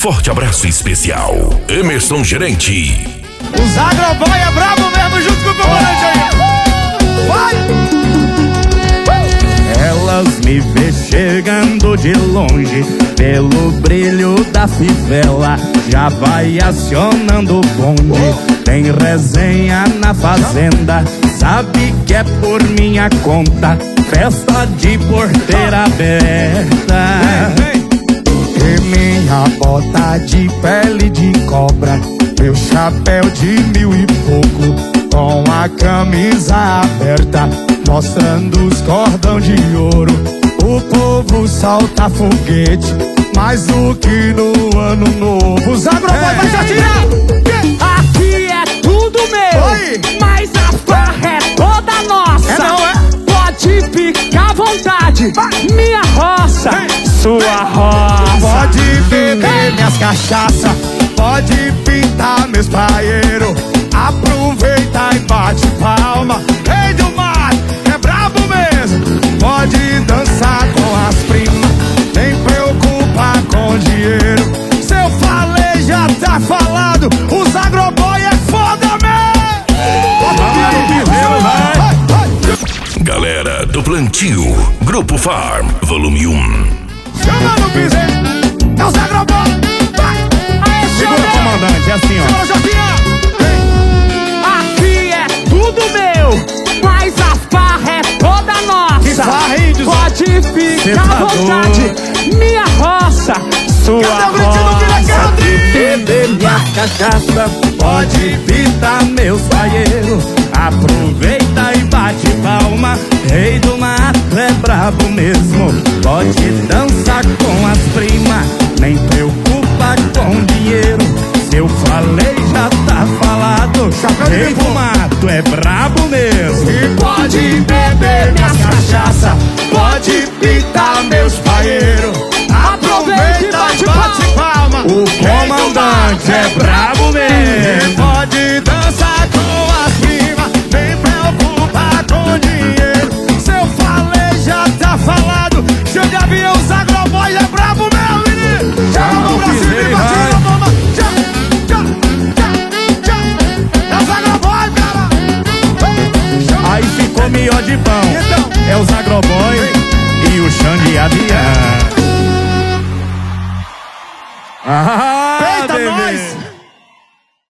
Forte abraço especial, Emerson Gerente. Os agroboy é brabo mesmo, junto com o comandante aí. Vai! Elas me vê chegando de longe, pelo brilho da fivela, já vai acionando o bonde. Tem resenha na fazenda, sabe que é por minha conta, festa de porteira aberta. E minha bota de pele de cobra, meu chapéu de 1000 e pouco, com a camisa aberta, mostrando os cordão de ouro. O povo solta foguete, mais do que no ano novo. Os agroboy vai já tirar! Aqui é tudo meu. Oi. Mas a farra é toda nossa. É não, é? Pode ficar à vontade. Minha roça, sua roça. Pode beber minhas cachaça, pode pintar meus paeiros, aproveita e bate palma. Rei do mar, é brabo mesmo. Pode dançar com as primas, nem preocupa com dinheiro. Se eu falei, já tá falado. Os agroboy é foda mesmo. Galera do Plantio, Grupo Farm, volume 1. Chama no piseiro, é os agroboy. Vai! Segura, comandante, é assim, ó. Segura, Joquinha. Aqui é tudo meu, mas a farra é toda nossa. Que farra, índios? Pode ficar à vontade. Minha roça, sua Cadê o gritinho do Vila roça. Cardi? Beber minha cachaça, Pode pintar meus paeiros, aproveita e bate palma. Rei do mato é brabo mesmo, pode dançar com as primas, nem preocupa com dinheiro. Se eu falei, já tá falado. Rei do mato é brabo mesmo. E pode beber minhas cachaça, pode pintar meus paeiros, aproveita e bate palma. O comandante é brabo mesmo. Pode dançar com as primas, nem preocupa com dinheiro. Se eu falei, já tá falado. Cheio de avião, os agroboy é brabo mesmo, menino. Chama o Brasil e bate na bomba. É os agroboy, cara. Aí ficou melhor de pão. Então, é os agroboy e o chão de avião.